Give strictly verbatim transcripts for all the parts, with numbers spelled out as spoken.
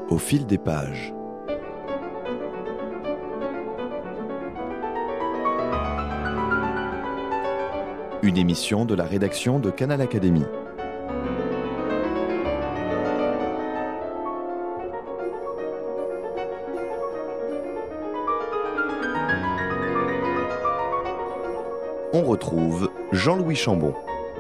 Au fil des pages. Une émission de la rédaction de Canal Académie. On retrouve Jean-Louis Chambon.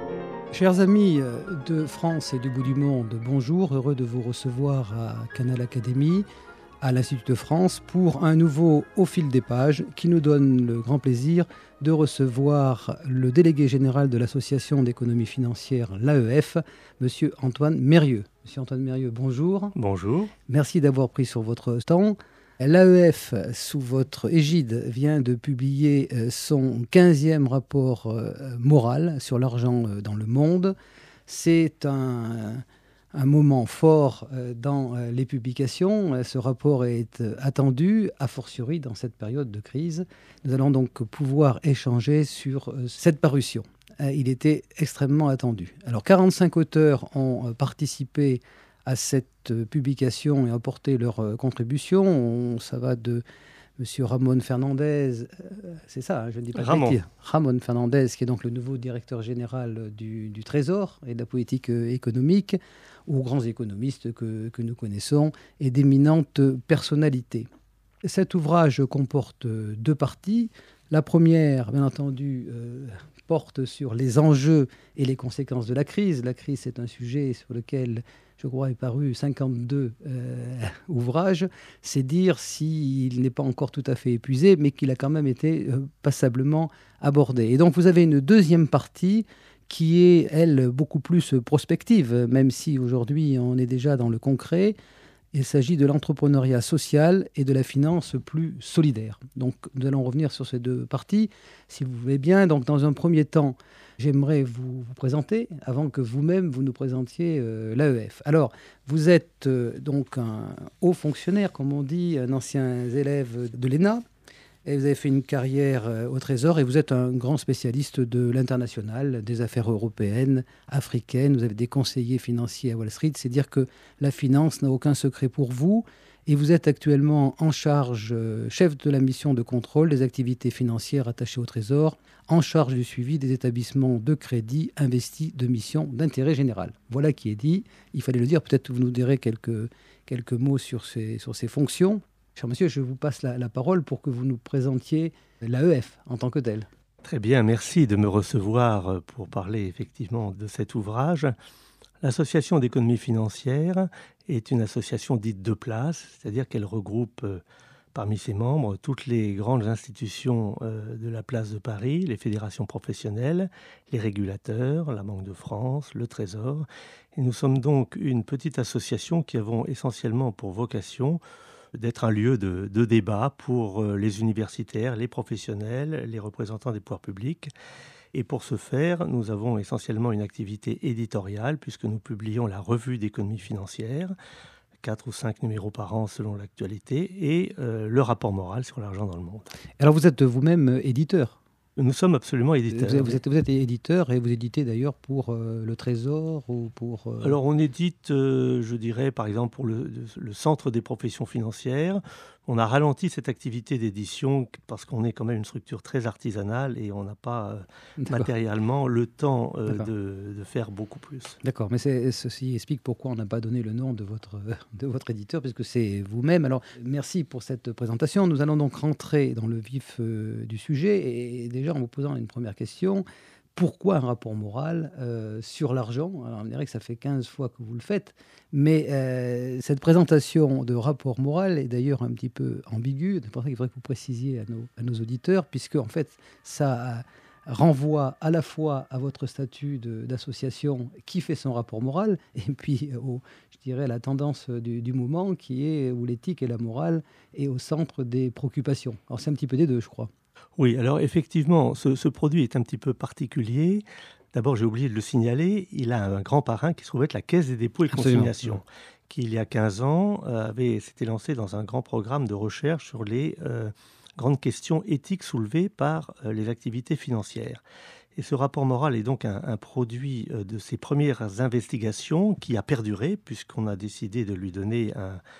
Chers amis de France et du bout du monde, bonjour, heureux de vous recevoir à Canal Académie, à l'Institut de France, pour un nouveau Au fil des pages qui nous donne le grand plaisir de recevoir le délégué général de l'Association d'économie financière, l'A E F, Monsieur Antoine Mérieux. Monsieur Antoine Mérieux, bonjour. Bonjour. Merci d'avoir pris sur votre temps. L'A E F, sous votre égide, vient de publier son quinzième rapport moral sur l'argent dans le monde. C'est un, un moment fort dans les publications. Ce rapport est attendu, a fortiori dans cette période de crise. Nous allons donc pouvoir échanger sur cette parution. Il était extrêmement attendu. Alors, quarante-cinq auteurs ont participé à cette publication et apporter leur contribution. On, ça va de M. Ramon Fernandez, euh, c'est ça, hein, je ne dis pas Ramon. Dire, Ramon Fernandez, qui est donc le nouveau directeur général du, du Trésor et de la politique économique, aux grands économistes que, que nous connaissons et d'éminentes personnalités. Cet ouvrage comporte deux parties. La première, bien entendu, euh, porte sur les enjeux et les conséquences de la crise. La crise, c'est un sujet sur lequel, je crois, est paru cinquante-deux euh, ouvrages. C'est dire s'il n'est pas encore tout à fait épuisé, mais qu'il a quand même été euh, passablement abordé. Et donc, vous avez une deuxième partie qui est, elle, beaucoup plus prospective, même si aujourd'hui, on est déjà dans le concret. Il s'agit de l'entrepreneuriat social et de la finance plus solidaire. Donc, nous allons revenir sur ces deux parties, si vous voulez bien. Donc, dans un premier temps, j'aimerais vous, vous présenter, avant que vous-même vous nous présentiez euh, l'A E F. Alors, vous êtes euh, donc un haut fonctionnaire, comme on dit, un ancien élève de l'E N A, et vous avez fait une carrière euh, au Trésor, et vous êtes un grand spécialiste de l'international, des affaires européennes, africaines. Vous avez des conseillers financiers à Wall Street. C'est dire que la finance n'a aucun secret pour vous. Et vous êtes actuellement en charge, euh, chef de la mission de contrôle des activités financières attachées au Trésor, en charge du suivi des établissements de crédit investis de missions d'intérêt général. Voilà qui est dit. Il fallait le dire. Peut-être que vous nous direz quelques, quelques mots sur ces, sur ces fonctions. Cher monsieur, je vous passe la, la parole pour que vous nous présentiez l'A E F en tant que tel. Très bien, merci de me recevoir pour parler effectivement de cet ouvrage. L'Association d'économie financière est une association dite de place, c'est-à-dire qu'elle regroupe euh, parmi ses membres toutes les grandes institutions euh, de la place de Paris, les fédérations professionnelles, les régulateurs, la Banque de France, le Trésor. Et nous sommes donc une petite association qui avons essentiellement pour vocation d'être un lieu de, de débat pour euh, les universitaires, les professionnels, les représentants des pouvoirs publics. Et pour ce faire, nous avons essentiellement une activité éditoriale, puisque nous publions la revue d'économie financière, quatre ou cinq numéros par an selon l'actualité, et euh, le rapport moral sur l'argent dans le monde. Alors vous êtes vous-même éditeur. Nous sommes absolument éditeurs. Vous êtes, vous êtes, vous êtes éditeur et vous éditez d'ailleurs pour euh, le Trésor ou pour... Euh... Alors on édite, euh, je dirais, par exemple pour le, le Centre des professions financières. On a ralenti cette activité d'édition parce qu'on est quand même une structure très artisanale et on n'a pas euh, matériellement le temps euh, de, de faire beaucoup plus. D'accord, mais c'est, ceci explique pourquoi on n'a pas donné le nom de votre, de votre éditeur, puisque c'est vous-même. Alors, merci pour cette présentation. Nous allons donc rentrer dans le vif euh, du sujet et déjà en vous posant une première question. Pourquoi un rapport moral euh, sur l'argent ? Alors, on dirait que ça fait quinze fois que vous le faites, mais euh, cette présentation de rapport moral est d'ailleurs un petit peu ambiguë. C'est pour ça qu'il faudrait que vous précisiez à nos, à nos auditeurs, puisque en fait, ça renvoie à la fois à votre statut de, d'association qui fait son rapport moral, et puis au, je dirais, à la tendance du, du moment qui est où l'éthique et la morale est au centre des préoccupations. Alors, c'est un petit peu des deux, je crois. Oui, alors effectivement, ce, ce produit est un petit peu particulier. D'abord, j'ai oublié de le signaler, il a un grand parrain qui se trouve être la Caisse des dépôts et consignations, qui il y a quinze ans avait, s'était lancé dans un grand programme de recherche sur les euh, grandes questions éthiques soulevées par euh, les activités financières. Et ce rapport moral est donc un, un produit euh, de ces premières investigations qui a perduré, puisqu'on a décidé de lui donner un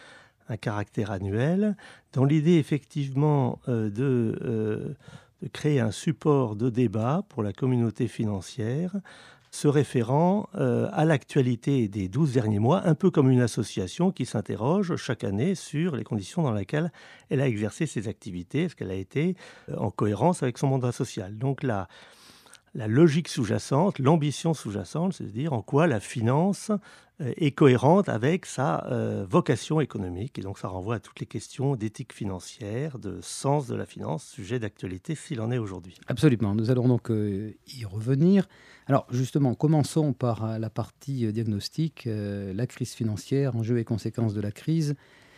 un caractère annuel, dans l'idée effectivement euh, de, euh, de créer un support de débat pour la communauté financière, se référant euh, à l'actualité des douze derniers mois, un peu comme une association qui s'interroge chaque année sur les conditions dans lesquelles elle a exercé ses activités, est-ce qu'elle a été euh, en cohérence avec son mandat social. Donc la, la logique sous-jacente, l'ambition sous-jacente, c'est-à-dire en quoi la finance euh, est cohérente avec sa euh, vocation économique. Et donc ça renvoie à toutes les questions d'éthique financière, de sens de la finance, sujet d'actualité s'il en est aujourd'hui. Absolument, nous allons donc euh, y revenir. Alors justement, commençons par euh, la partie euh, diagnostic, euh, la crise financière, enjeux et conséquences de la crise.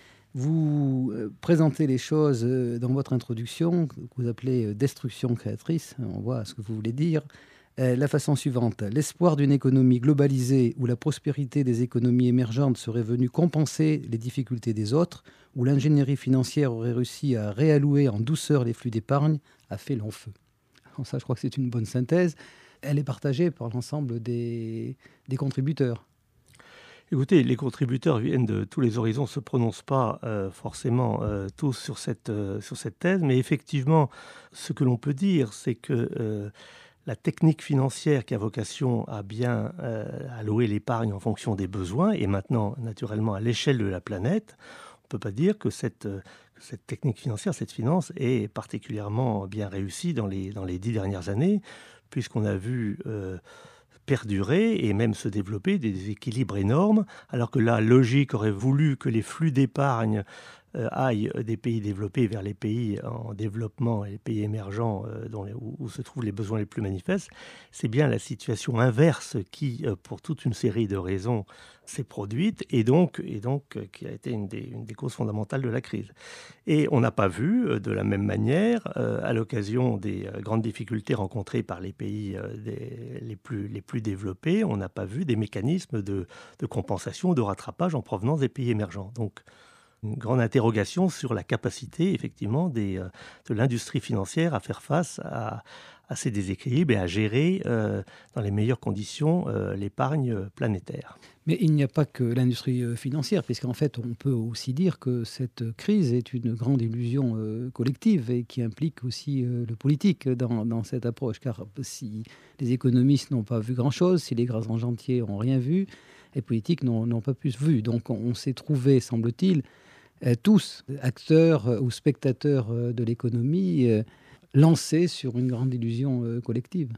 Vous euh, présentez les choses euh, dans votre introduction, que vous appelez euh, destruction créatrice, on voit ce que vous voulez dire, euh, la façon suivante. L'espoir d'une économie globalisée où la prospérité des économies émergentes serait venue compenser les difficultés des autres, où l'ingénierie financière aurait réussi à réallouer en douceur les flux d'épargne, a fait long feu. Alors ça, je crois que c'est une bonne synthèse. Elle est partagée par l'ensemble des, des contributeurs. Écoutez, les contributeurs viennent de tous les horizons, ne se prononcent pas euh, forcément euh, tous sur cette, euh, sur cette thèse, mais effectivement, ce que l'on peut dire, c'est que euh, la technique financière qui a vocation à bien euh, allouer l'épargne en fonction des besoins, et maintenant, naturellement, à l'échelle de la planète, on ne peut pas dire que cette, euh, cette technique financière, cette finance, est particulièrement bien réussie dans les, dans les dix dernières années, puisqu'on a vu euh, perdurer et même se développer des déséquilibres énormes, alors que la logique aurait voulu que les flux d'épargne euh, aillent des pays développés vers les pays en développement et les pays émergents euh, dont les, où, où se trouvent les besoins les plus manifestes. C'est bien la situation inverse qui, euh, pour toute une série de raisons, s'est produite et donc, et donc euh, qui a été une des, une des causes fondamentales de la crise. Et on n'a pas vu, euh, de la même manière, euh, à l'occasion des euh, grandes difficultés rencontrées par les pays euh, des, les, plus, les plus développés, on n'a pas vu des mécanismes de, de compensation, de rattrapage en provenance des pays émergents. Donc, une grande interrogation sur la capacité, effectivement, des, euh, de l'industrie financière à faire face à, à ces déséquilibres et à gérer euh, dans les meilleures conditions euh, l'épargne planétaire. Mais il n'y a pas que l'industrie financière, puisqu'en fait, on peut aussi dire que cette crise est une grande illusion euh, collective et qui implique aussi euh, le politique dans, dans cette approche. Car si les économistes n'ont pas vu grand-chose, si les grands argentiers n'ont rien vu, les politiques n'ont, n'ont pas plus vu. Donc on, on s'est trouvé, semble-t-il, euh, tous, acteurs euh, ou spectateurs euh, de l'économie, euh, lancés sur une grande illusion euh, collective.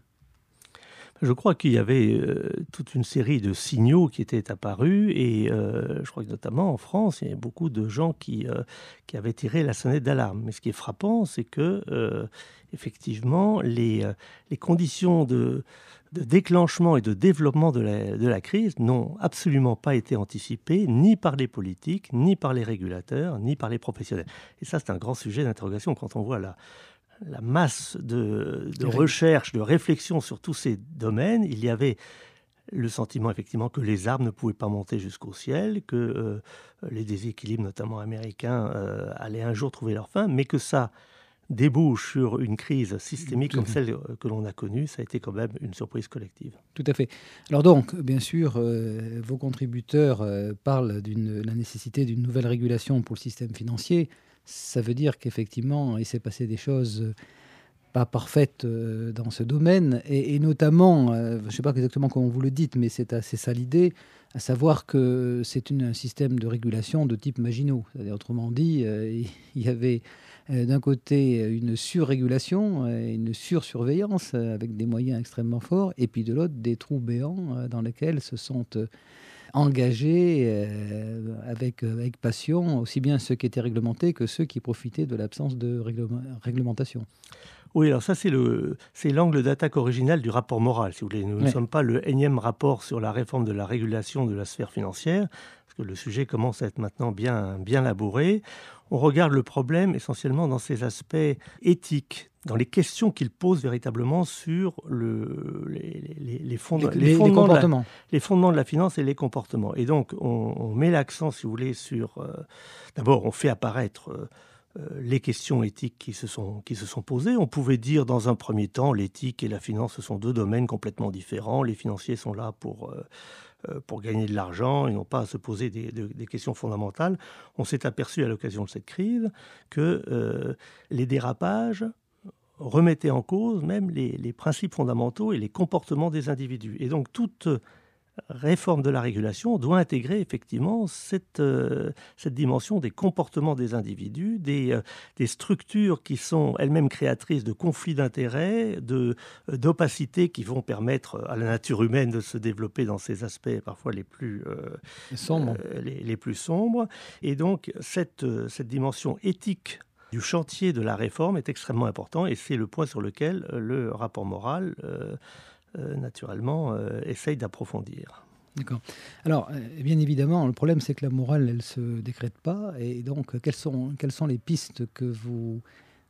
Je crois qu'il y avait euh, toute une série de signaux qui étaient apparus et euh, je crois que notamment en France, il y a beaucoup de gens qui, euh, qui avaient tiré la sonnette d'alarme. Mais ce qui est frappant, c'est que euh, effectivement, les, euh, les conditions de, de déclenchement et de développement de la, de la crise n'ont absolument pas été anticipées ni par les politiques, ni par les régulateurs, ni par les professionnels. Et ça, c'est un grand sujet d'interrogation quand on voit la... la masse de, de recherche, de réflexion sur tous ces domaines. Il y avait le sentiment effectivement que les arbres ne pouvaient pas monter jusqu'au ciel, que euh, les déséquilibres, notamment américains, euh, allaient un jour trouver leur fin, mais que ça débouche sur une crise systémique comme celle que l'on a connue, ça a été quand même une surprise collective. Tout à fait. Alors donc, bien sûr, euh, vos contributeurs euh, parlent de la nécessité d'une nouvelle régulation pour le système financier. Ça veut dire qu'effectivement, il s'est passé des choses pas parfaites euh, dans ce domaine, et, et notamment, euh, je ne sais pas exactement comment vous le dites, mais c'est assez ça l'idée, à savoir que c'est une, un système de régulation de type Maginot. C'est-à-dire, autrement dit, euh, il y avait euh, d'un côté une surrégulation, euh, une sursurveillance euh, avec des moyens extrêmement forts, et puis de l'autre, des trous béants euh, dans lesquels se sont... Euh, engagés euh, avec, avec passion, aussi bien ceux qui étaient réglementés que ceux qui profitaient de l'absence de réglement, réglementation. Oui, alors ça, c'est, le, c'est l'angle d'attaque original du rapport moral, si vous voulez. Nous ne ouais. sommes pas le énième rapport sur la réforme de la régulation de la sphère financière, parce que le sujet commence à être maintenant bien, bien labouré. On regarde le problème essentiellement dans ses aspects éthiques, dans les questions qu'il pose véritablement sur le, les, les, les, fondements, les, les, fondements les, comportements. De la, les fondements de la finance et les comportements. Et donc, on, on met l'accent, si vous voulez, sur... Euh, d'abord, on fait apparaître... Euh, les questions éthiques qui se sont, qui se sont posées. On pouvait dire dans un premier temps, l'éthique et la finance, ce sont deux domaines complètement différents. Les financiers sont là pour, euh, pour gagner de l'argent, ils n'ont pas à se poser des, de, des questions fondamentales. On s'est aperçu à l'occasion de cette crise que euh, les dérapages remettaient en cause même les, les principes fondamentaux et les comportements des individus. Et donc toute réforme de la régulation doit intégrer effectivement cette, euh, cette dimension des comportements des individus, des, euh, des structures qui sont elles-mêmes créatrices de conflits d'intérêts, de, euh, d'opacité qui vont permettre à la nature humaine de se développer dans ses aspects parfois les plus, euh, sombres. Euh, les, les plus sombres. Et donc cette, euh, cette dimension éthique du chantier de la réforme est extrêmement important et c'est le point sur lequel le rapport moral euh, Euh, naturellement, euh, essaye d'approfondir. D'accord. Alors, euh, bien évidemment, le problème, c'est que la morale, elle ne se décrète pas. Et donc, quelles sont, quelles sont les pistes que vous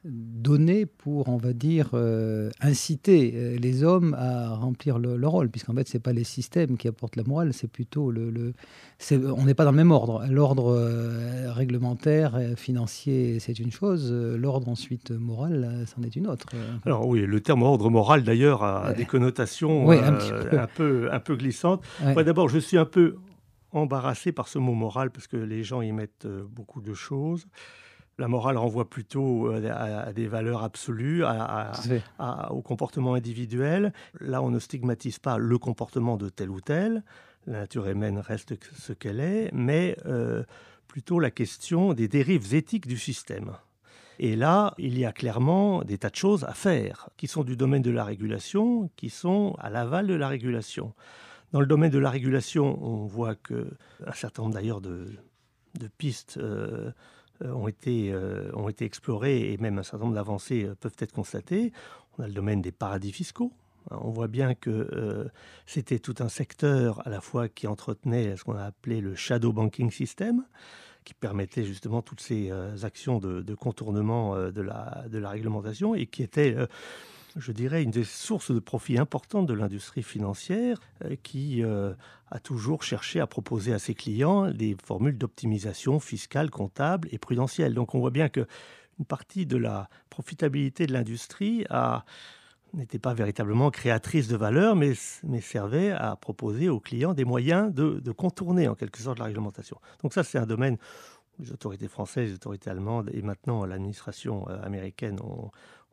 donnez pour, on va dire, euh, inciter euh, les hommes à remplir le, leur rôle? Puisqu'en fait, ce n'est pas les systèmes qui apportent la morale, c'est plutôt le... le c'est, on n'est pas dans le même ordre. L'ordre euh, réglementaire, euh, financier, c'est une chose. L'ordre ensuite moral, euh, c'en est une autre. Alors oui, le terme ordre moral, d'ailleurs, a euh, des connotations oui, euh, un, petit peu. un, peu, un peu glissantes. Ouais. Ouais, d'abord, je suis un peu embarrassé par ce mot moral, parce que les gens y mettent euh, beaucoup de choses. La morale renvoie plutôt à, à des valeurs absolues, à, à, à, au comportement individuel. Là, on ne stigmatise pas le comportement de tel ou tel. La nature humaine reste ce qu'elle est, mais euh, plutôt la question des dérives éthiques du système. Et là, il y a clairement des tas de choses à faire, qui sont du domaine de la régulation, qui sont à l'aval de la régulation. Dans le domaine de la régulation, on voit qu'un certain nombre d'ailleurs de, de pistes... Euh, Ont été, euh, ont été explorées et même un certain nombre d'avancées euh, peuvent être constatées. On a le domaine des paradis fiscaux. On voit bien que euh, c'était tout un secteur à la fois qui entretenait ce qu'on a appelé le shadow banking system, qui permettait justement toutes ces euh, actions de, de contournement euh, de, la, de la réglementation et qui était... Euh, je dirais, une des sources de profit importantes de l'industrie financière euh, qui euh, a toujours cherché à proposer à ses clients des formules d'optimisation fiscale, comptable et prudentielle. Donc on voit bien qu'une partie de la profitabilité de l'industrie a, n'était pas véritablement créatrice de valeur, mais, mais servait à proposer aux clients des moyens de, de contourner en quelque sorte la réglementation. Donc ça, c'est un domaine où les autorités françaises, les autorités allemandes et maintenant l'administration euh, américaine ont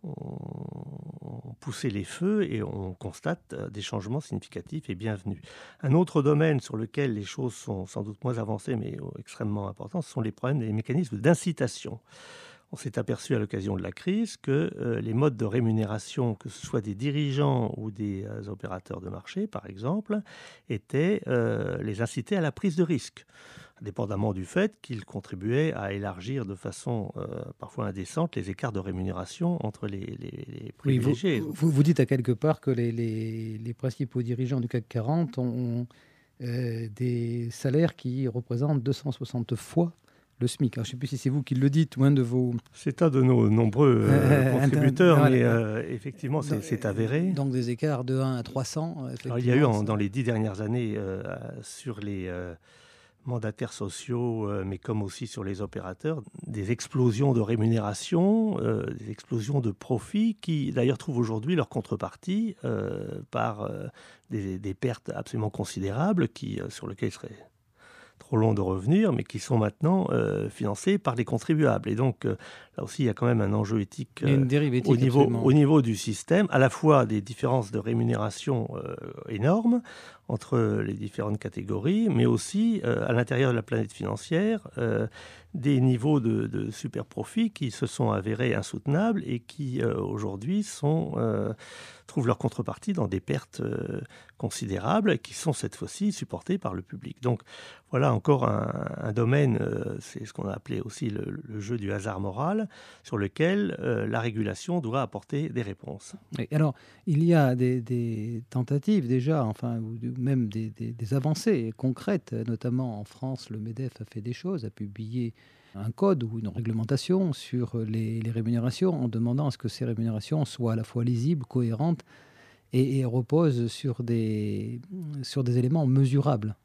on poussait les feux et on constate des changements significatifs et bienvenus. Un autre domaine sur lequel les choses sont sans doute moins avancées mais extrêmement importantes, ce sont les problèmes des mécanismes d'incitation. On s'est aperçu à l'occasion de la crise que euh, les modes de rémunération, que ce soit des dirigeants ou des euh, opérateurs de marché, par exemple, étaient euh, les inciter à la prise de risque, indépendamment du fait qu'ils contribuaient à élargir de façon euh, parfois indécente les écarts de rémunération entre les, les, les privilégiés. Oui, vous, vous, vous dites à quelque part que les, les, les principaux dirigeants du C A C quarante ont euh, des salaires qui représentent deux cent soixante fois le SMIC. Alors, je ne sais plus si c'est vous qui le dites ou un de vos... C'est un de nos nombreux euh, euh, contributeurs, inter... mais euh, effectivement, c'est, donc, c'est avéré. Donc des écarts de un à trois cents. Alors, il y a eu en, dans les dix dernières années euh, sur les... Euh, mandataires sociaux, euh, mais comme aussi sur les opérateurs, des explosions de rémunération, euh, des explosions de profits qui d'ailleurs trouvent aujourd'hui leur contrepartie euh, par euh, des, des pertes absolument considérables qui, euh, sur lesquelles il serait trop long de revenir, mais qui sont maintenant euh, financées par les contribuables. Et donc euh, là aussi, il y a quand même un enjeu éthique, euh, éthique au, niveau, au niveau du système, à la fois des différences de rémunération euh, énormes entre les différentes catégories, mais aussi euh, à l'intérieur de la planète financière, euh, des niveaux de, de super profits qui se sont avérés insoutenables et qui euh, aujourd'hui sont, euh, trouvent leur contrepartie dans des pertes euh, considérables et qui sont cette fois-ci supportées par le public. Donc voilà encore un, un domaine, euh, c'est ce qu'on a appelé aussi le, le jeu du hasard moral, sur lequel euh, la régulation doit apporter des réponses. Et alors, il y a des, des tentatives déjà, enfin, ou même des, des, des avancées concrètes, notamment en France, le MEDEF a fait des choses, a publié un code ou une réglementation sur les, les rémunérations en demandant à ce que ces rémunérations soient à la fois lisibles, cohérentes et, et reposent sur des, sur des éléments mesurables.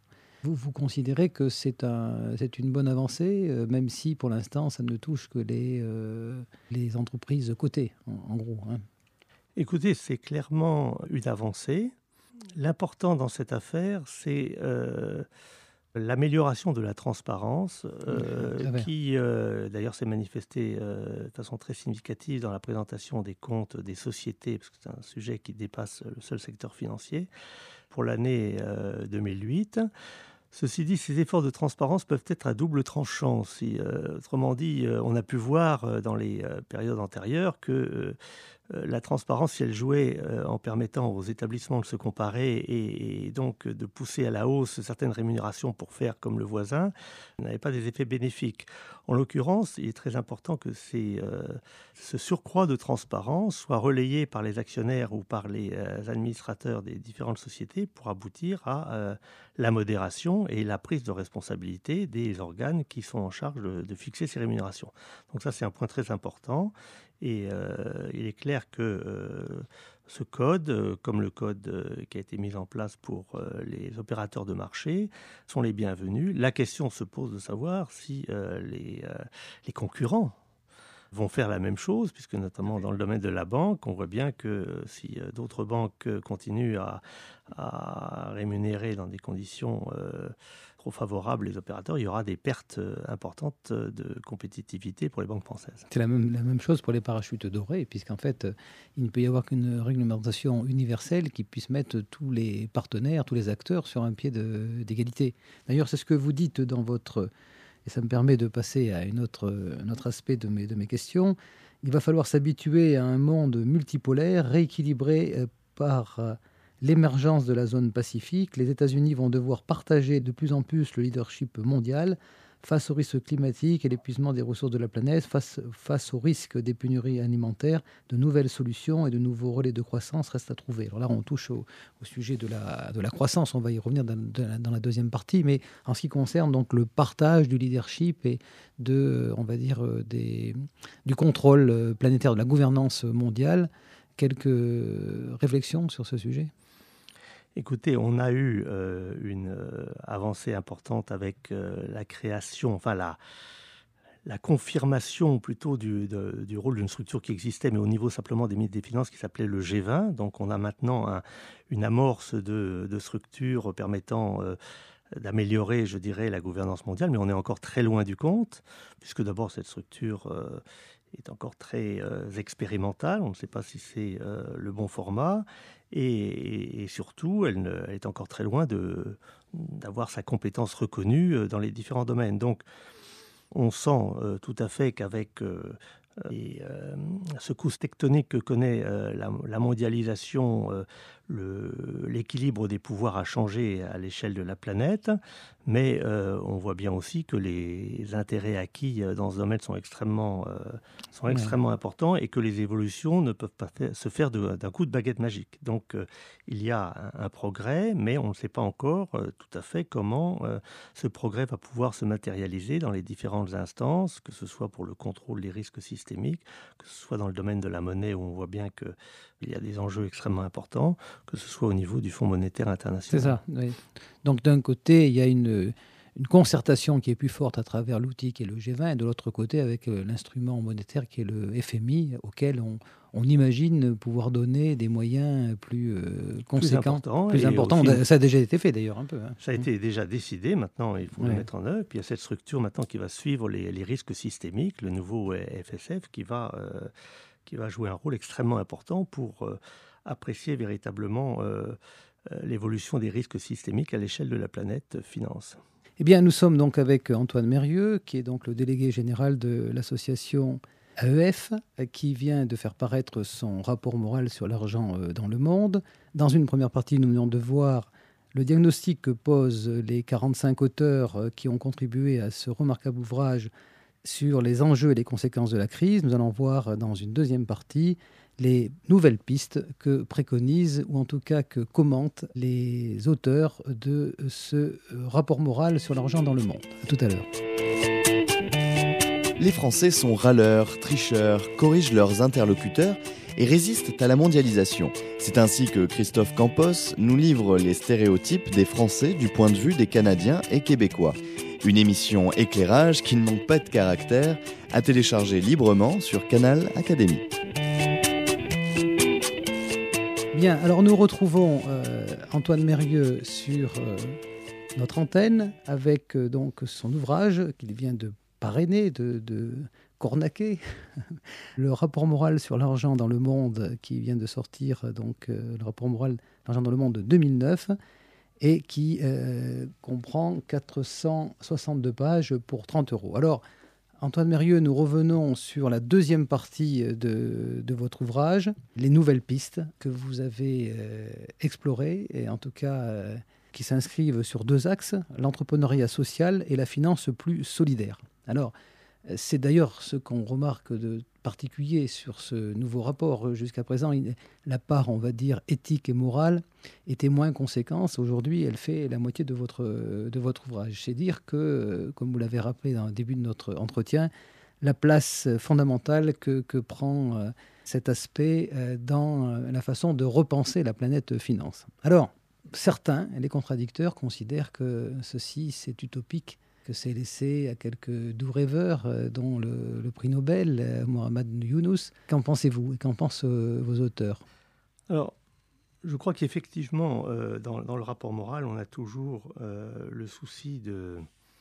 Vous, vous considérez que c'est, un, c'est une bonne avancée, euh, même si pour l'instant ça ne touche que les, euh, les entreprises cotées, en, en gros, hein. Écoutez, c'est clairement une avancée. L'important dans cette affaire, c'est euh, l'amélioration de la transparence, euh, qui euh, d'ailleurs s'est manifestée euh, de façon très significative dans la présentation des comptes des sociétés, parce que c'est un sujet qui dépasse le seul secteur financier, pour l'année euh, deux mille huit. Ceci dit, ces efforts de transparence peuvent être à double tranchant. Si, euh, autrement dit, euh, on a pu voir euh, dans les euh, périodes antérieures que euh, euh, la transparence, si elle jouait euh, en permettant aux établissements de se comparer et, et donc de pousser à la hausse certaines rémunérations pour faire comme le voisin, n'avait pas des effets bénéfiques. En l'occurrence, il est très important que ces, euh, ce surcroît de transparence soit relayé par les actionnaires ou par les euh, administrateurs des différentes sociétés pour aboutir à euh, la modération et la prise de responsabilité des organes qui sont en charge de, de fixer ces rémunérations. Donc ça, c'est un point très important. Et euh, il est clair que euh, ce code, euh, comme le code euh, qui a été mis en place pour euh, les opérateurs de marché, sont les bienvenus. La question se pose de savoir si euh, les, euh, les concurrents vont faire la même chose, puisque notamment dans le domaine de la banque, on voit bien que euh, si euh, d'autres banques euh, continuent à, à rémunérer dans des conditions euh, trop favorables les opérateurs, il y aura des pertes euh, importantes de compétitivité pour les banques françaises. C'est la même, la même chose pour les parachutes dorés, puisqu'en fait, euh, il ne peut y avoir qu'une réglementation universelle qui puisse mettre tous les partenaires, tous les acteurs sur un pied de, d'égalité. D'ailleurs, c'est ce que vous dites dans votre... Et ça me permet de passer à une autre, un autre aspect de mes, de mes questions. Il va falloir s'habituer à un monde multipolaire, rééquilibré euh, par euh, l'émergence de la zone Pacifique. Les États-Unis vont devoir partager de plus en plus le leadership mondial face aux risques climatiques et l'épuisement des ressources de la planète, face, face aux risques des pénuries alimentaires. De nouvelles solutions et de nouveaux relais de croissance restent à trouver. Alors là, on touche au, au sujet de la, de la croissance. On va y revenir dans, de la, dans la deuxième partie. Mais en ce qui concerne donc le partage du leadership et de, on va dire, des, du contrôle planétaire, de la gouvernance mondiale, quelques réflexions sur ce sujet ? Écoutez, on a eu euh, une euh, avancée importante avec euh, la création, enfin la, la confirmation plutôt du, de, du rôle d'une structure qui existait, mais au niveau simplement des ministres des Finances, qui s'appelait le G vingt. Donc on a maintenant un, une amorce de, de structure permettant euh, d'améliorer, je dirais, la gouvernance mondiale, mais on est encore très loin du compte, puisque d'abord cette structure euh, est encore très euh, expérimentale, on ne sait pas si c'est euh, le bon format, et, et surtout, elle, ne, elle est encore très loin de, d'avoir sa compétence reconnue dans les différents domaines. Donc, on sent euh, tout à fait qu'avec euh, les euh, secousses tectoniques que connaît euh, la, la mondialisation, euh, le, l'équilibre des pouvoirs a changé à l'échelle de la planète, mais euh, on voit bien aussi que les intérêts acquis dans ce domaine sont extrêmement, euh, sont extrêmement ouais. importants et que les évolutions ne peuvent pas faire, se faire de, d'un coup de baguette magique. Donc euh, il y a un, un progrès, mais on ne sait pas encore euh, tout à fait comment euh, ce progrès va pouvoir se matérialiser dans les différentes instances, que ce soit pour le contrôle des risques systémiques, que ce soit dans le domaine de la monnaie où on voit bien qu'il y a des enjeux extrêmement importants, que ce soit au niveau du Fonds monétaire international. C'est ça, oui. Donc d'un côté, il y a une, une concertation qui est plus forte à travers l'outil qui est le G vingt, et de l'autre côté, avec l'instrument monétaire qui est le F M I, auquel on, on imagine pouvoir donner des moyens plus euh, conséquents, plus importants. Plus importants. Aussi, ça a déjà été fait d'ailleurs un peu. Hein. Ça a été déjà décidé, maintenant il faut ouais. le mettre en œuvre. Puis il y a cette structure maintenant qui va suivre les, les risques systémiques, le nouveau F S F, qui va, euh, qui va jouer un rôle extrêmement important pour euh, apprécier véritablement euh, euh, l'évolution des risques systémiques à l'échelle de la planète finance. Eh bien, nous sommes donc avec Antoine Mérieux, qui est donc le délégué général de l'association A E F, qui vient de faire paraître son rapport moral sur l'argent dans le monde. Dans une première partie, nous venons de voir le diagnostic que posent les quarante-cinq auteurs qui ont contribué à ce remarquable ouvrage sur les enjeux et les conséquences de la crise. Nous allons voir dans une deuxième partie les nouvelles pistes que préconisent, ou en tout cas que commentent les auteurs de ce rapport moral sur l'argent dans le monde. À tout à l'heure. Les Français sont râleurs, tricheurs, corrigent leurs interlocuteurs et résistent à la mondialisation. C'est ainsi que Christophe Campos nous livre les stéréotypes des Français du point de vue des Canadiens et Québécois. Une émission éclairage qui ne manque pas de caractère, à télécharger librement sur Canal Académie. Bien, alors nous retrouvons euh, Antoine Mérieux sur euh, notre antenne avec euh, donc son ouvrage qu'il vient de parrainer, de, de cornaquer, le rapport moral sur l'argent dans le monde qui vient de sortir, donc euh, le rapport moral l'argent dans le monde de deux mille neuf et qui euh, comprend quatre cent soixante-deux pages pour trente euros. Alors, Antoine Mérieux, nous revenons sur la deuxième partie de, de votre ouvrage, les nouvelles pistes que vous avez euh, explorées, et en tout cas euh, qui s'inscrivent sur deux axes, l'entrepreneuriat social et la finance plus solidaire. Alors, c'est d'ailleurs ce qu'on remarque de particulier sur ce nouveau rapport. Jusqu'à présent, la part, on va dire, éthique et morale était moins conséquente. Aujourd'hui, elle fait la moitié de votre, de votre ouvrage. C'est dire que, comme vous l'avez rappelé dans le début de notre entretien, la place fondamentale que, que prend cet aspect dans la façon de repenser la planète finance. Alors, certains, les contradicteurs, considèrent que ceci, c'est utopique, que c'est laissé à quelques doux rêveurs, euh, dont le, le prix Nobel, euh, Mohamed Younous. Qu'en pensez-vous et qu'en pensent euh, vos auteurs ? Alors, je crois qu'effectivement, euh, dans, dans le rapport moral, on a toujours euh, le souci de,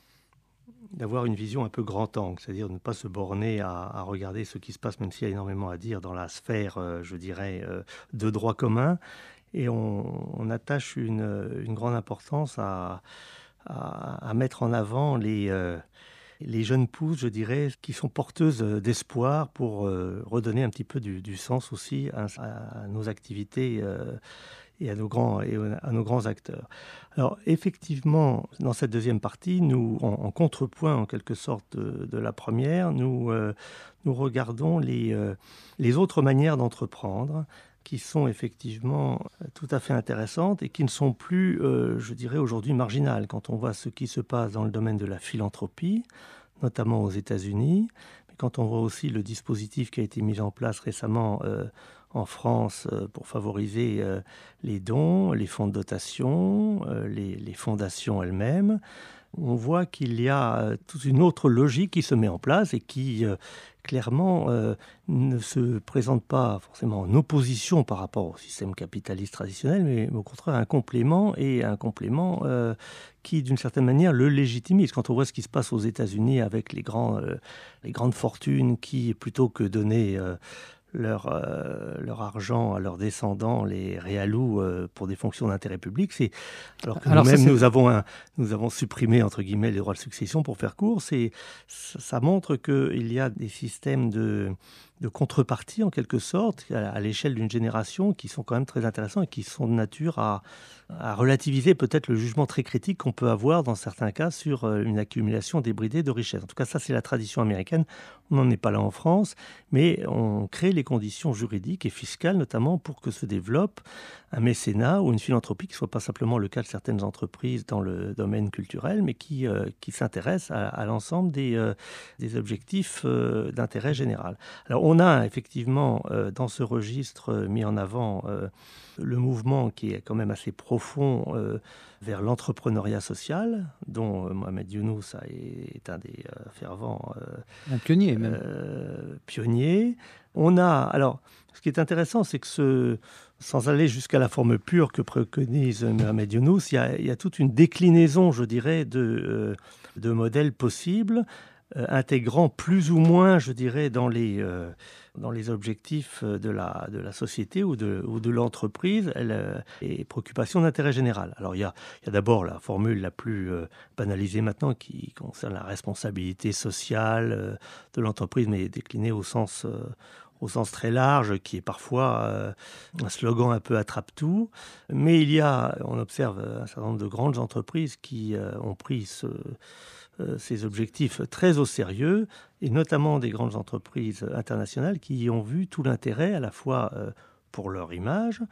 d'avoir une vision un peu grand angle, c'est-à-dire de ne pas se borner à, à regarder ce qui se passe, même s'il y a énormément à dire dans la sphère, euh, je dirais, euh, de droit commun. Et on, on attache une, une grande importance à... À, à mettre en avant les, euh, les jeunes pousses, je dirais, qui sont porteuses d'espoir pour euh, redonner un petit peu du, du sens aussi à, à nos activités euh, et, à nos grands, et à nos grands acteurs. Alors effectivement, dans cette deuxième partie, nous, en, en contrepoint en quelque sorte de, de la première, nous, euh, nous regardons les, euh, les autres manières d'entreprendre, qui sont effectivement tout à fait intéressantes et qui ne sont plus, euh, je dirais, aujourd'hui marginales. Quand on voit ce qui se passe dans le domaine de la philanthropie, notamment aux États-Unis, mais quand on voit aussi le dispositif qui a été mis en place récemment euh, en France euh, pour favoriser euh, les dons, les fonds de dotation, euh, les, les fondations elles-mêmes, on voit qu'il y a euh, toute une autre logique qui se met en place et qui, euh, clairement, euh, ne se présente pas forcément en opposition par rapport au système capitaliste traditionnel, mais, mais au contraire un complément, et un complément euh, qui, d'une certaine manière, le légitimise. Quand on voit ce qui se passe aux États-Unis avec les, grands, euh, les grandes fortunes qui, plutôt que donner... Euh, Leur, euh, leur argent à leurs descendants, les réalous, euh, pour des fonctions d'intérêt public. C'est, alors que alors nous-mêmes, nous avons, un, nous avons supprimé, entre guillemets, les droits de succession pour faire court. C'est, ça montre qu'il y a des systèmes de, de contrepartie, en quelque sorte, à, à l'échelle d'une génération, qui sont quand même très intéressants et qui sont de nature à, à relativiser peut-être le jugement très critique qu'on peut avoir, dans certains cas, sur une accumulation débridée de richesses. En tout cas, ça, c'est la tradition américaine. On n'en est pas là en France, mais on crée les conditions juridiques et fiscales, notamment pour que se développe un mécénat ou une philanthropie qui ne soit pas simplement le cas de certaines entreprises dans le domaine culturel, mais qui, euh, qui s'intéresse à, à l'ensemble des, euh, des objectifs euh, d'intérêt général. Alors, on a effectivement, euh, dans ce registre, euh, mis en avant euh, le mouvement qui est quand même assez profond euh, vers l'entrepreneuriat social, dont euh, Mohamed Younous est un des euh, fervents euh, un pionnier même. Euh, pionniers. On a, alors, ce qui est intéressant, c'est que ce, sans aller jusqu'à la forme pure que préconise Mohamed Younous, il y a, il y a toute une déclinaison, je dirais, de, euh, de modèles possibles, euh, intégrant plus ou moins, je dirais, dans les, euh, dans les objectifs de la, de la société ou de, ou de l'entreprise, euh, les préoccupations d'intérêt général. Alors, il y a, il y a d'abord la formule la plus euh, banalisée maintenant, qui concerne la responsabilité sociale euh, de l'entreprise, mais déclinée au sens... Euh, au sens très large, qui est parfois euh, un slogan un peu attrape-tout. Mais il y a, on observe un certain nombre de grandes entreprises qui euh, ont pris ce, euh, ces objectifs très au sérieux, et notamment des grandes entreprises internationales qui y ont vu tout l'intérêt, à la fois euh, pour leur image,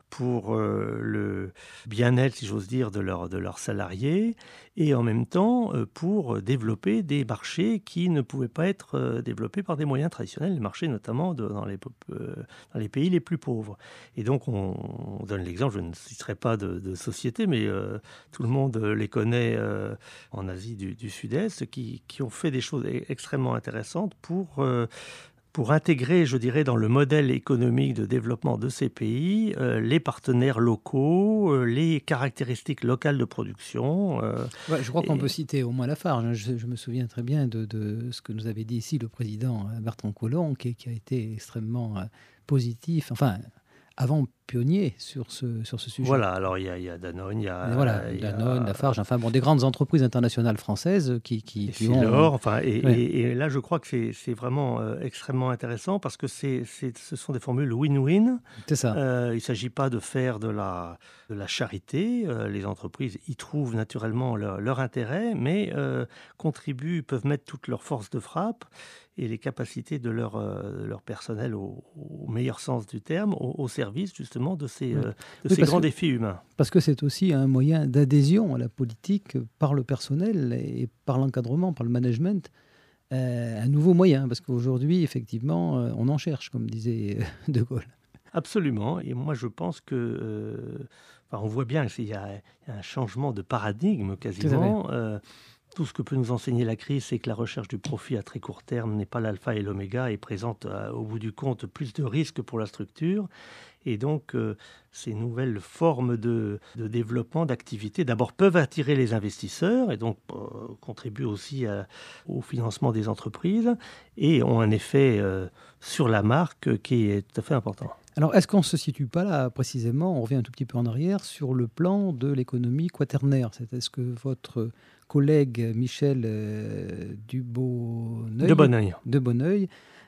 pour euh, le bien-être, si j'ose dire, de, leur, de leurs salariés, et en même temps euh, pour développer des marchés qui ne pouvaient pas être euh, développés par des moyens traditionnels, les marchés notamment de, dans, les, euh, dans les pays les plus pauvres. Et donc on, on donne l'exemple, je ne citerai pas de, de sociétés, mais euh, tout le monde les connaît euh, en Asie du, du Sud-Est, qui, qui ont fait des choses extrêmement intéressantes pour... Euh, pour intégrer, je dirais, dans le modèle économique de développement de ces pays, euh, les partenaires locaux, euh, les caractéristiques locales de production. Euh, ouais, je crois et... qu'on peut citer au moins Lafarge. Je, je me souviens très bien de, de ce que nous avait dit ici le président Bertrand Collomb, qui, qui a été extrêmement euh, positif, enfin, avant pionnier sur ce, sur ce sujet. Voilà, alors il y a, il y a Danone, il y a... Voilà, il Danone, y a... Lafarge, enfin bon, des grandes entreprises internationales françaises qui, qui, et qui Silor, ont... enfin, et, ouais. et, et là, je crois que c'est, c'est vraiment euh, extrêmement intéressant parce que c'est, c'est, ce sont des formules win-win. C'est ça. Euh, il ne s'agit pas de faire de la, de la charité. Euh, les entreprises y trouvent naturellement leur, leur intérêt, mais euh, contribuent, peuvent mettre toute leur force de frappe et les capacités de leur, euh, leur personnel au, au meilleur sens du terme, au, au service justement de ces, oui. euh, de oui, ces grands que, défis humains. Parce que c'est aussi un moyen d'adhésion à la politique par le personnel et par l'encadrement, par le management. Euh, un nouveau moyen, parce qu'aujourd'hui, effectivement, euh, on en cherche, comme disait euh, De Gaulle. Absolument, et moi je pense que, euh, enfin, on voit bien qu'il y a, il y a un changement de paradigme quasiment. Euh, tout ce que peut nous enseigner la crise, c'est que la recherche du profit à très court terme n'est pas l'alpha et l'oméga et présente euh, au bout du compte plus de risques pour la structure. Et donc, euh, ces nouvelles formes de, de développement, d'activité, d'abord peuvent attirer les investisseurs et donc euh, contribuent aussi à, au financement des entreprises et ont un effet euh, sur la marque qui est tout à fait important. Alors, est-ce qu'on ne se situe pas là, précisément, on revient un tout petit peu en arrière, sur le plan de l'économie quaternaire? C'est, est-ce que votre collègue Michel euh, Dubonneuil, de Bonneuil, de Bonneuil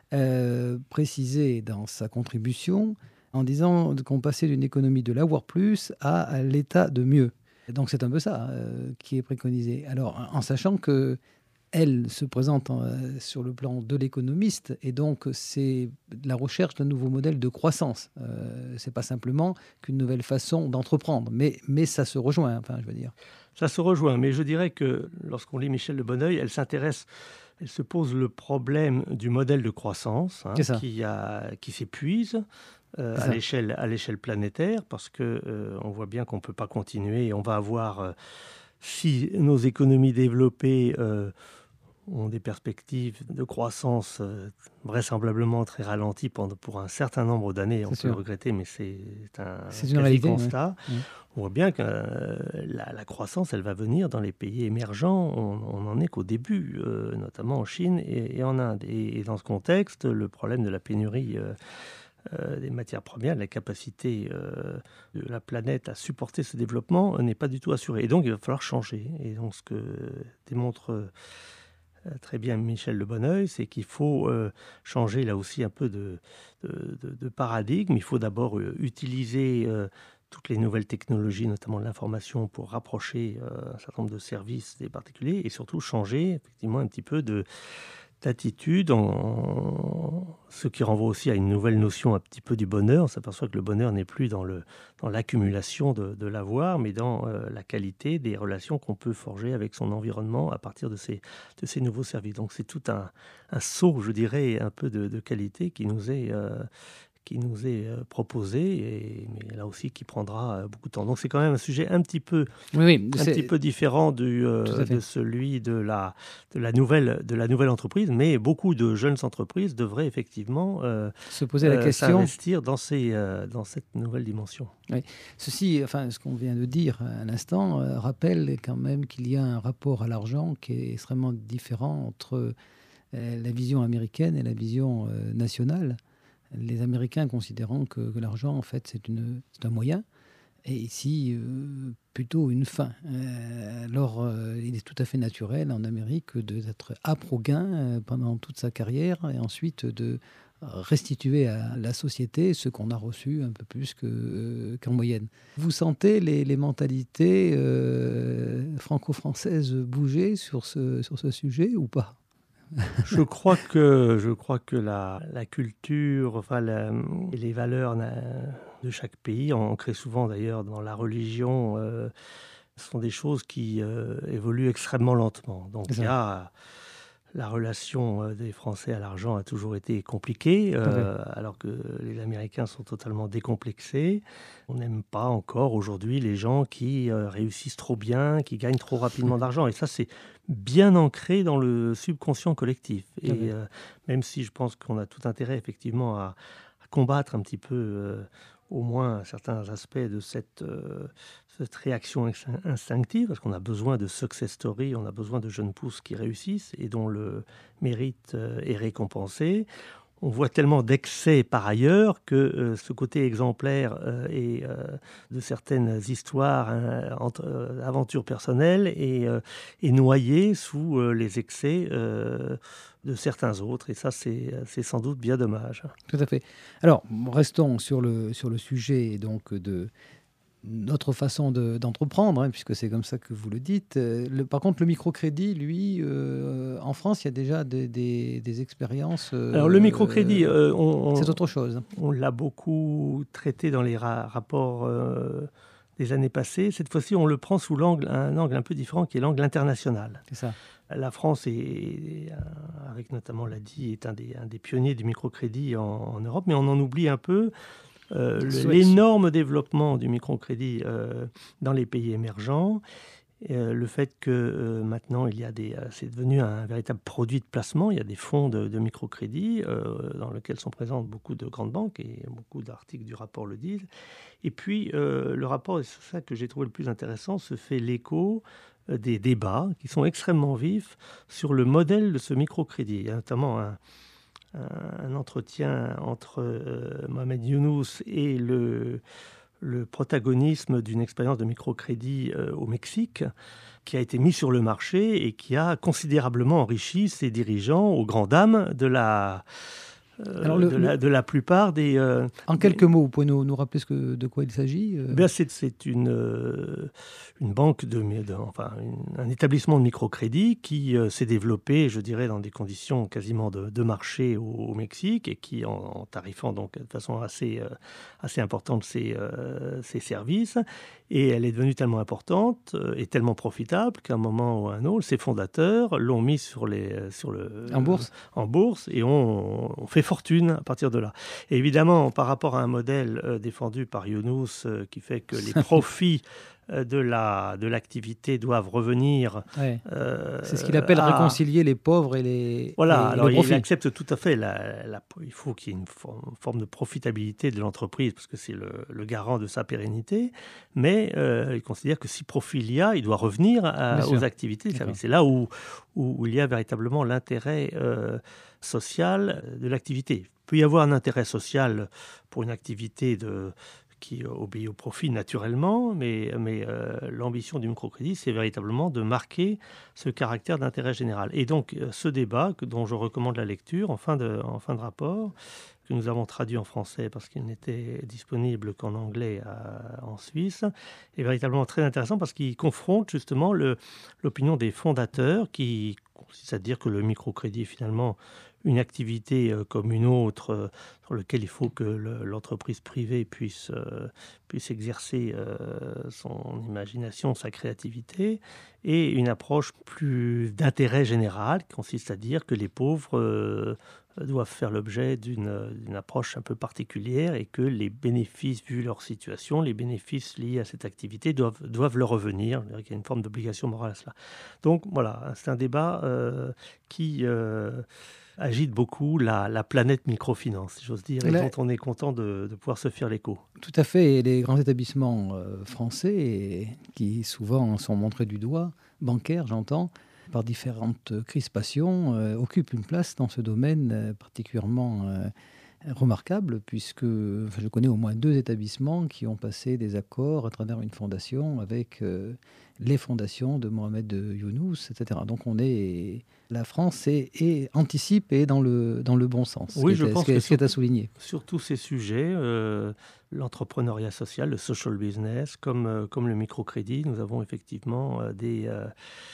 euh, précisait dans sa contribution en disant qu'on passait d'une économie de l'avoir plus à, à l'état de mieux. Et donc c'est un peu ça euh, qui est préconisé. Alors en sachant que elle se présente en, euh, sur le plan de l'économiste et donc c'est la recherche d'un nouveau modèle de croissance. Euh, c'est pas simplement qu'une nouvelle façon d'entreprendre, mais, mais ça se rejoint, enfin je veux dire. Ça se rejoint, mais je dirais que lorsqu'on lit Michel de Bonneuil, elle s'intéresse... Elle se pose le problème du modèle de croissance hein, qui, a, qui s'épuise euh, à, l'échelle, à l'échelle planétaire parce qu'on euh, voit bien qu'on ne peut pas continuer et on va avoir, euh, si nos économies développées euh, ont des perspectives de croissance euh, vraisemblablement très ralenties pendant, pour un certain nombre d'années, on peut le regretter, mais c'est un c'est une réalité, constat. Oui. On voit bien que euh, la, la croissance, elle va venir dans les pays émergents. On n'en est qu'au début, euh, notamment en Chine et, et en Inde. Et, et dans ce contexte, le problème de la pénurie euh, euh, des matières premières, de la capacité euh, de la planète à supporter ce développement euh, n'est pas du tout assurée. Et donc, il va falloir changer. Et donc, ce que démontre... Euh, très bien Michel de Bonneuil, c'est qu'il faut euh, changer là aussi un peu de, de, de, de paradigme. Il faut d'abord euh, utiliser euh, toutes les nouvelles technologies, notamment de l'information, pour rapprocher euh, un certain nombre de services des particuliers et surtout changer effectivement un petit peu de d'attitude, en... ce qui renvoie aussi à une nouvelle notion un petit peu du bonheur. On s'aperçoit que le bonheur n'est plus dans, le, dans l'accumulation de, de l'avoir, mais dans euh, la qualité des relations qu'on peut forger avec son environnement à partir de ces, de ces nouveaux services. Donc c'est tout un, un saut, je dirais, un peu de, de qualité qui nous est... Euh, qui nous est proposé, et, mais là aussi qui prendra beaucoup de temps. Donc c'est quand même un sujet un petit peu, oui, oui, un petit peu différent du, euh, de celui de la, de, la nouvelle, de la nouvelle entreprise, mais beaucoup de jeunes entreprises devraient effectivement euh, se poser la euh, question, s'investir dans, ces, euh, dans cette nouvelle dimension. Oui. Ceci, enfin, ce qu'on vient de dire à l'instant, euh, rappelle quand même qu'il y a un rapport à l'argent qui est extrêmement différent entre euh, la vision américaine et la vision euh, nationale. Les Américains considérant que, que l'argent, en fait, c'est, une, c'est un moyen, et ici, euh, plutôt une fin. Euh, alors, euh, il est tout à fait naturel en Amérique de, d'être âpre au gain euh, pendant toute sa carrière, et ensuite de restituer à la société ce qu'on a reçu un peu plus que, euh, qu'en moyenne. Vous sentez les, les mentalités euh, franco-françaises bouger sur ce, sur ce sujet ou pas ? Je crois que, je crois que la, la culture, enfin, la, et les valeurs de chaque pays, on crée souvent d'ailleurs dans la religion, euh, sont des choses qui euh, évoluent extrêmement lentement. Donc il y a la relation des Français à l'argent a toujours été compliquée, euh, okay. alors que les Américains sont totalement décomplexés. On n'aime pas encore aujourd'hui les gens qui euh, réussissent trop bien, qui gagnent trop rapidement d'argent. Et ça, c'est bien ancré dans le subconscient collectif. Et okay. euh, même si je pense qu'on a tout intérêt effectivement à, à combattre un petit peu, euh, au moins certains aspects de cette, euh, cette réaction instinctive, parce qu'on a besoin de success stories, on a besoin de jeunes pousses qui réussissent et dont le mérite euh, est récompensé. On voit tellement d'excès par ailleurs que euh, ce côté exemplaire euh, et euh, de certaines histoires, hein, entre, euh, aventures personnelles, est, euh, est noyé sous euh, les excès euh, de certains autres. Et ça, c'est, c'est sans doute bien dommage. Tout à fait. Alors, restons sur le, sur le sujet donc, de notre façon de, d'entreprendre, hein, puisque c'est comme ça que vous le dites. Le, par contre, le microcrédit, lui, euh, en France, il y a déjà des, des, des expériences. Euh, Alors, le microcrédit, euh, on, c'est autre chose. On l'a beaucoup traité dans les ra- rapports euh, des années passées. Cette fois-ci, on le prend sous l'angle, un angle un peu différent, qui est l'angle international. C'est ça. La France, est, avec notamment l'A D I, est un des, un des pionniers du microcrédit en, en Europe, mais on en oublie un peu. Euh, le, l'énorme développement du microcrédit euh, dans les pays émergents, euh, le fait que euh, maintenant il y a des, euh, c'est devenu un véritable produit de placement, il y a des fonds de, de microcrédit euh, dans lesquels sont présentes beaucoup de grandes banques et beaucoup d'articles du rapport le disent. Et puis euh, le rapport, et c'est ça que j'ai trouvé le plus intéressant, se fait l'écho euh, des débats qui sont extrêmement vifs sur le modèle de ce microcrédit. Il y a notamment un un entretien entre euh, Mohamed Younous et le, le protagonisme d'une expérience de microcrédit euh, au Mexique, qui a été mis sur le marché et qui a considérablement enrichi ses dirigeants aux grandes dames de la, euh, Alors le, de, la, de la plupart des... Euh, en quelques des... mots, vous pouvez nous, nous rappeler ce que, de quoi il s'agit euh... Bien, c'est, c'est une, euh, une banque, de, de, enfin une, un établissement de microcrédit qui euh, s'est développé, je dirais, dans des conditions quasiment de, de marché au, au Mexique et qui, en, en tarifant donc de façon assez, euh, assez importante ses, euh, ses services. Et elle est devenue tellement importante euh, et tellement profitable qu'à un moment ou à un autre, ses fondateurs l'ont mis sur, les, sur le, en bourse, euh, en bourse et on, on fait fortune à partir de là. Et évidemment, par rapport à un modèle euh, défendu par Younous euh, qui fait que les profits euh, de, la, de l'activité doivent revenir... Ouais. Euh, C'est ce qu'il appelle à... réconcilier les pauvres et les Voilà, et alors les il accepte tout à fait, la, la, il faut qu'il y ait une forme, forme de profitabilité de l'entreprise parce que c'est le, le garant de sa pérennité, mais euh, il considère que si profit il y a, il doit revenir à, aux activités de service. C'est là où, où, où il y a véritablement l'intérêt euh, social de l'activité. Il peut y avoir un intérêt social pour une activité de, qui obéit au profit naturellement, mais, mais euh, l'ambition du microcrédit, c'est véritablement de marquer ce caractère d'intérêt général. Et donc, ce débat, que, dont je recommande la lecture en fin de, en fin de rapport, que nous avons traduit en français parce qu'il n'était disponible qu'en anglais à, en Suisse, est véritablement très intéressant parce qu'il confronte justement le, l'opinion des fondateurs qui consiste à dire que le microcrédit est finalement une activité euh, comme une autre euh, sur laquelle il faut que le, l'entreprise privée puisse, euh, puisse exercer euh, son imagination, sa créativité, et une approche plus d'intérêt général qui consiste à dire que les pauvres euh, doivent faire l'objet d'une, d'une approche un peu particulière et que les bénéfices, vu leur situation, les bénéfices liés à cette activité doivent, doivent leur revenir. Il y a une forme d'obligation morale à cela. Donc voilà, c'est un débat euh, qui... Euh, agite beaucoup la, la planète microfinance, si j'ose dire, et Là, dont on est content de, de pouvoir se faire l'écho. Tout à fait, et les grands établissements euh, français, et, qui souvent sont montrés du doigt, bancaires j'entends, par différentes crispations, euh, occupent une place dans ce domaine euh, particulièrement euh, remarquable, puisque enfin, je connais au moins deux établissements qui ont passé des accords à travers une fondation avec euh, les fondations de Mohamed Younous, et cetera. Donc on est, la France est, est anticipe et dans le, dans le bon sens. Oui, je est, pense ce que, que ce qui est à souligner. Sur tous ces sujets, euh, l'entrepreneuriat social, le social business, comme, euh, comme le microcrédit, nous avons effectivement euh, des... Euh,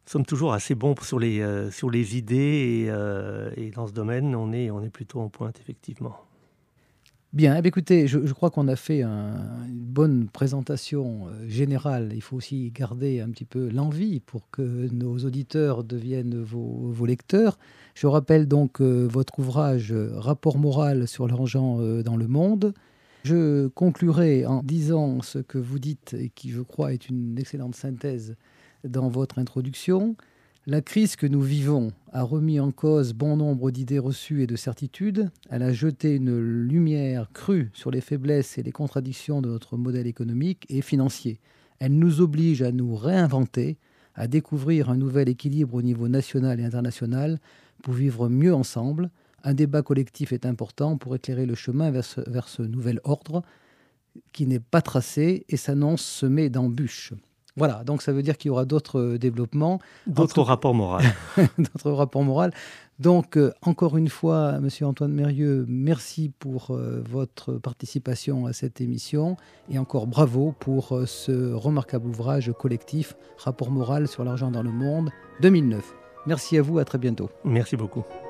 sommes toujours assez bons sur les, euh, sur les idées et, euh, et dans ce domaine, on est, on est plutôt en pointe, effectivement. Bien, eh bien, écoutez, je, je crois qu'on a fait un, une bonne présentation euh, générale. Il faut aussi garder un petit peu l'envie pour que nos auditeurs deviennent vos, vos lecteurs. Je rappelle donc euh, votre ouvrage euh, « Rapport moral sur l'argent euh, dans le monde ». Je conclurai en disant ce que vous dites et qui, je crois, est une excellente synthèse dans votre introduction. La crise que nous vivons a remis en cause bon nombre d'idées reçues et de certitudes. Elle a jeté une lumière crue sur les faiblesses et les contradictions de notre modèle économique et financier. Elle nous oblige à nous réinventer, à découvrir un nouvel équilibre au niveau national et international pour vivre mieux ensemble. Un débat collectif est important pour éclairer le chemin vers ce, vers ce nouvel ordre qui n'est pas tracé et s'annonce semé d'embûches. Voilà, donc ça veut dire qu'il y aura d'autres développements. D'autres entre... rapports moraux. d'autres rapports moraux. Donc, euh, encore une fois, Monsieur Antoine Mérieux, merci pour euh, votre participation à cette émission et encore bravo pour euh, ce remarquable ouvrage collectif, Rapport moral sur l'argent dans le monde, deux mille neuf. Merci à vous, à très bientôt. Merci beaucoup.